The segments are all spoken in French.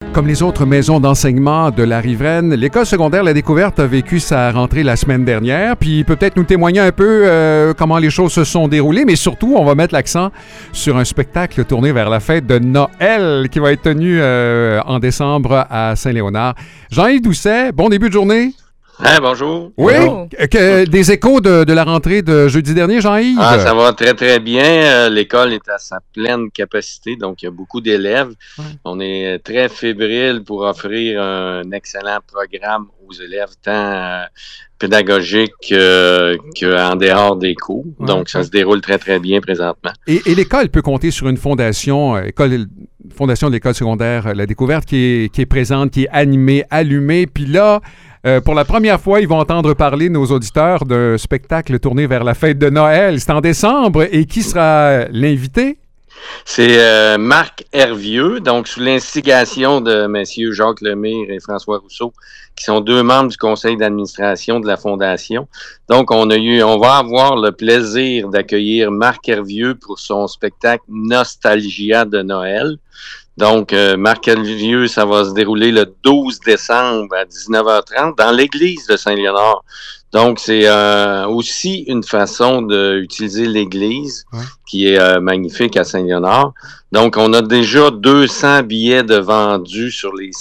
Comme les autres maisons d'enseignement de la Riveraine, l'école secondaire La Découverte a vécu sa rentrée la semaine dernière, puis peut-être nous témoigner un peu comment les choses se sont déroulées, mais surtout, on va mettre l'accent sur un spectacle tourné vers la fête de Noël qui va être tenu en décembre à Saint-Léonard. Jean-Yves Doucet, bon début de journée. Bonjour. Oui, des échos de la rentrée de jeudi dernier, Jean-Yves? Ça va très, très bien. L'école est à sa pleine capacité, donc il y a beaucoup d'élèves. Ouais. On est très fébrile pour offrir un excellent programme aux élèves, tant pédagogique qu'en dehors des cours. Ouais, donc, ça se déroule très, très bien présentement. Et l'école peut compter sur une fondation de l'école secondaire La Découverte qui est présente, qui est animée, allumée. Puis là, pour la première fois, ils vont entendre parler, nos auditeurs, d'un spectacle tourné vers la fête de Noël. C'est en décembre. Et qui sera l'invité? C'est Marc Hervieux, donc sous l'instigation de messieurs Jacques Lemire et François Rousseau, qui sont deux membres du conseil d'administration de la Fondation. Donc, on va avoir le plaisir d'accueillir Marc Hervieux pour son spectacle Nostalgia de Noël. Donc, Marc Hervieux, ça va se dérouler le 12 décembre à 19h30 dans l'église de Saint-Léonard. Donc, c'est aussi une façon d'utiliser l'église qui est magnifique à Saint-Léonard. Donc, on a déjà 200 billets de vendus sur les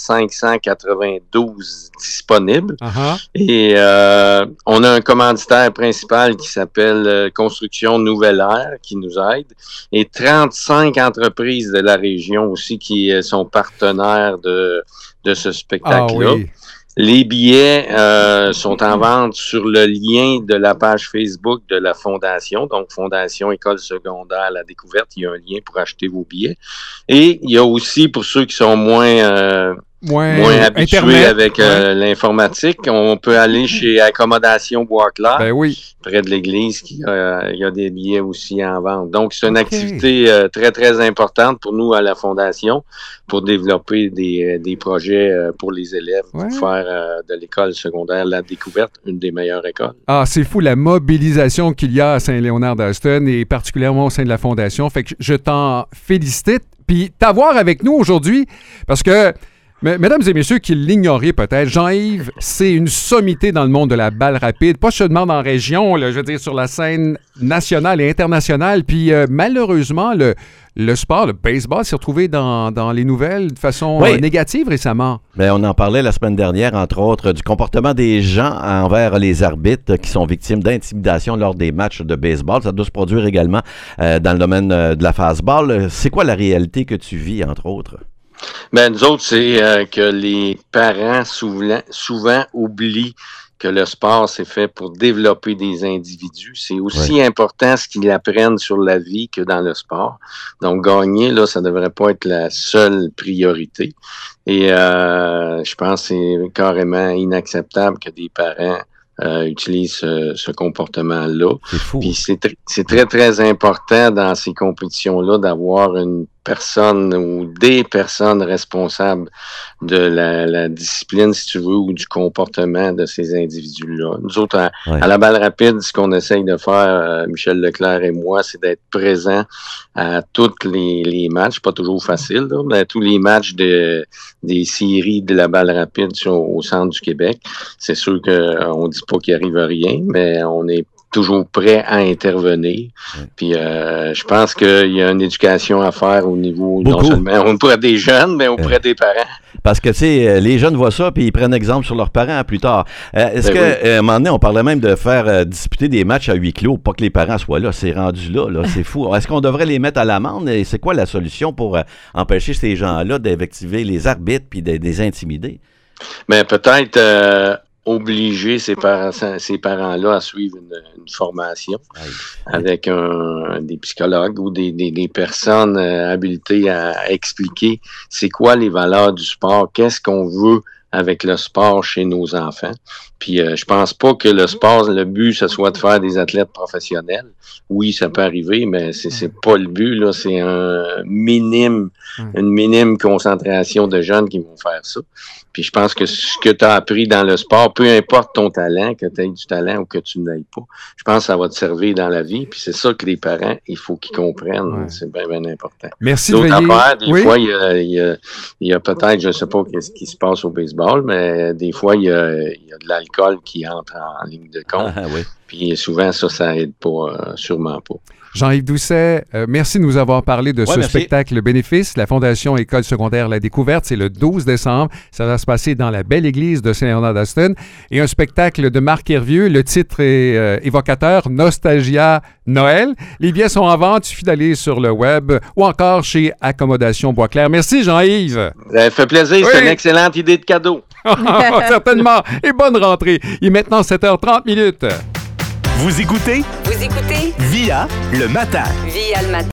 592 disponibles. Uh-huh. Et on a un commanditaire principal qui s'appelle Construction Nouvelle Ère qui nous aide. Et 35 entreprises de la région aussi qui sont partenaires de ce spectacle-là. Ah, oui. Les billets sont en vente sur le lien de la page Facebook de la Fondation, donc Fondation École secondaire La Découverte. Il y a un lien pour acheter vos billets. Et il y a aussi, pour ceux qui sont moins habitués avec l'informatique, on peut aller chez Accommodation Bois-Clair, près de l'église, il y a des billets aussi en vente. Donc, c'est une activité très, très importante pour nous à la Fondation pour développer des projets pour les élèves, pour faire de l'école secondaire La Découverte une des meilleures écoles. Ah, c'est fou la mobilisation qu'il y a à Saint-Léonard-d'Aston et particulièrement au sein de la Fondation. Fait que je t'en félicite. Puis t'avoir avec nous aujourd'hui parce que mesdames et messieurs qui l'ignoraient peut-être, Jean-Yves, c'est une sommité dans le monde de la balle rapide, pas seulement dans la région, là, je veux dire sur la scène nationale et internationale. Puis malheureusement, le sport, le baseball, s'est retrouvé dans les nouvelles de façon négative récemment. Bien, on en parlait la semaine dernière, entre autres, du comportement des gens envers les arbitres qui sont victimes d'intimidation lors des matchs de baseball. Ça doit se produire également dans le domaine de la fastball. C'est quoi la réalité que tu vis, entre autres? Ben, nous autres, c'est que les parents souvent oublient que le sport, c'est fait pour développer des individus. C'est aussi important ce qu'ils apprennent sur la vie que dans le sport. Donc, gagner, là, ça devrait pas être la seule priorité. Et je pense que c'est carrément inacceptable que des parents utilisent ce comportement-là. C'est fou. Puis c'est très, très important dans ces compétitions-là d'avoir une personne ou des personnes responsables de la discipline, si tu veux, ou du comportement de ces individus-là. Nous autres, à la balle rapide, ce qu'on essaye de faire, Michel Leclerc et moi, c'est d'être présents à tous les matchs, pas toujours facile, là, mais à tous les matchs des séries de la balle rapide au centre du Québec. C'est sûr qu'on dit pas qu'il arrive rien, mais on est toujours prêt à intervenir. Puis je pense qu'il y a une éducation à faire au niveau non seulement auprès des jeunes, mais auprès des parents. Parce que, tu sais, les jeunes voient ça puis ils prennent exemple sur leurs parents plus tard. Est-ce à un moment donné, on parlait même de faire disputer des matchs à huis clos, pas que les parents soient là. C'est rendu là, c'est fou. Est-ce qu'on devrait les mettre à l'amende? Et c'est quoi la solution pour empêcher ces gens-là d'invectiver les arbitres puis de les intimider? Mais peut-être obliger ces parents-là à suivre une formation avec des psychologues ou des personnes habilitées à expliquer c'est quoi les valeurs du sport, qu'est-ce qu'on veut avec le sport chez nos enfants. Puis je pense pas que le sport, le but, ce soit de faire des athlètes professionnels. Oui, ça peut arriver, mais c'est pas le but, là. C'est une minime concentration de jeunes qui vont faire ça. Puis je pense que ce que tu as appris dans le sport, peu importe ton talent, que tu aies du talent ou que tu n'aies pas, je pense que ça va te servir dans la vie. Puis c'est ça que les parents, il faut qu'ils comprennent. Ouais. C'est bien, bien important. Merci de veiller. Des fois, il y a peut-être, je sais pas ce qui se passe au baseball, mais des fois, il y a de l'alcool qui entre en ligne de compte. Ah, oui. Puis souvent, ça aide pas, sûrement pas. Jean-Yves Doucet, merci de nous avoir parlé de ce spectacle bénéfice. La Fondation École secondaire La Découverte, c'est le 12 décembre. Ça va se passer dans la belle église de Saint-Léonard-d'Aston. Et un spectacle de Marc Hervieux. Le titre est évocateur, Nostalgia Noël. Les billets sont en vente. Il suffit d'aller sur le web ou encore chez Accommodation Boisclair. Merci, Jean-Yves. Ça fait plaisir. C'est une excellente idée de cadeau. Certainement. Et bonne rentrée. Il est maintenant 7h30. Vous écoutez VIA le matin. VIA le matin.